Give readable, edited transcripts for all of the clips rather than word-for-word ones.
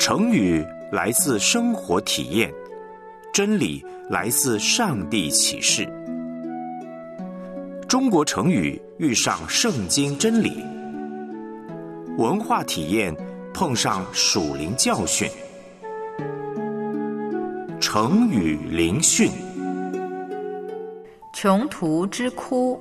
成语来自生活体验，真理来自上帝启示。中国成语遇上圣经真理，文化体验碰上属灵教训。成语灵讯。 穷途之哭。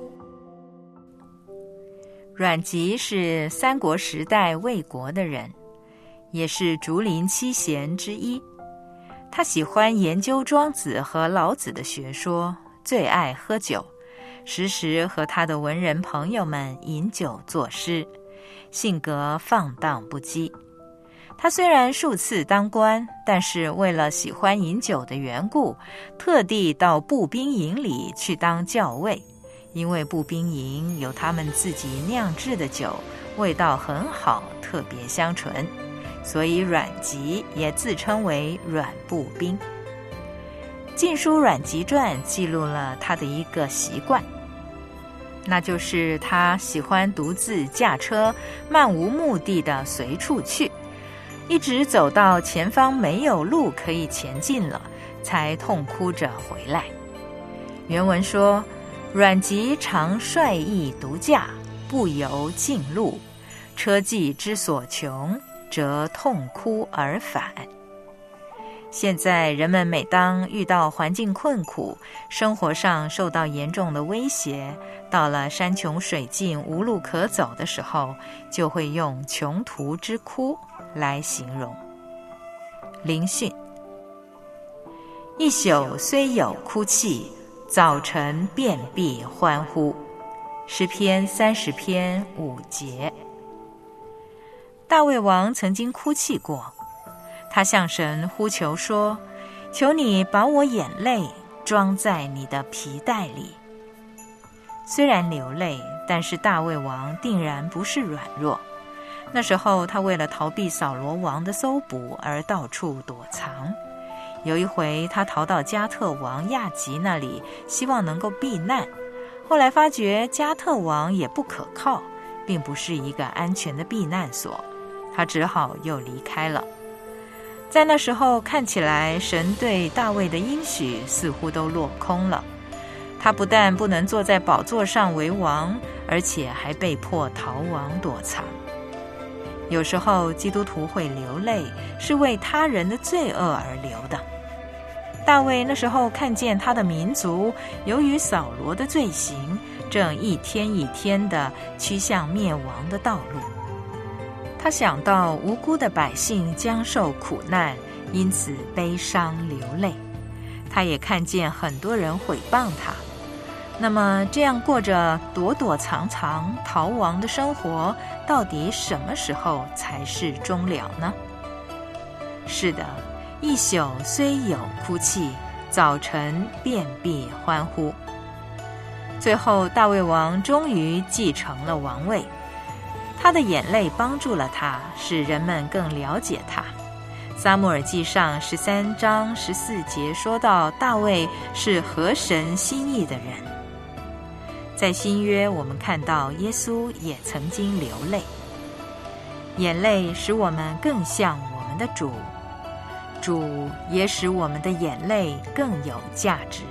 阮籍是三国时代魏国的人，也是竹林七贤之一。他喜欢研究庄子和老子的学说，最爱喝酒，时时和他的文人朋友们饮酒作诗，性格放荡不羁。他虽然数次当官，但是为了喜欢饮酒的缘故，特地到步兵营里去当校尉。因为步兵营有他们自己酿制的酒，味道很好，特别香醇，所以阮籍也自称为阮步兵。《晋书·阮籍传》记录了他的一个习惯，那就是他喜欢独自驾车漫无目的地随处去，一直走到前方没有路可以前进了，才痛哭着回来。原文说，阮籍常率意独驾，不由近路，车骑之所穷，则痛哭而返。现在人们每当遇到环境困苦，生活上受到严重的威胁，到了山穷水尽无路可走的时候，就会用穷途之哭来形容。灵讯。一宿虽有哭泣，早晨便必欢呼。诗篇30篇5节。大卫王曾经哭泣过，他向神呼求说，求你把我眼泪装在你的皮带里。虽然流泪，但是大卫王定然不是软弱。那时候他为了逃避扫罗王的搜捕而到处躲藏。有一回他逃到加特王亚吉那里，希望能够避难，后来发觉加特王也不可靠，并不是一个安全的避难所，他只好又离开了。在那时候看起来，神对大卫的应许似乎都落空了，他不但不能坐在宝座上为王，而且还被迫逃亡躲藏。有时候基督徒会流泪，是为他人的罪恶而流的。大卫那时候看见他的民族由于扫罗的罪行，正一天一天地趋向灭亡的道路。他想到无辜的百姓将受苦难，因此悲伤流泪。他也看见很多人毁谤他。那么这样过着躲躲藏藏逃亡的生活，到底什么时候才是终了呢？是的，一宿虽有哭泣，早晨便必欢呼。最后大卫王终于继承了王位，他的眼泪帮助了他，使人们更了解他。撒母耳记上13章14节说到，大卫是合神心意的人。在新约我们看到耶稣也曾经流泪，眼泪使我们更像我们的主，主也使我们的眼泪更有价值。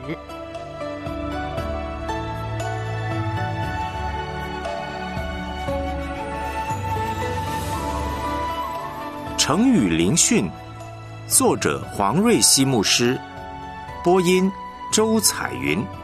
成语灵讯，作者黄瑞希牧师，播音周彩云。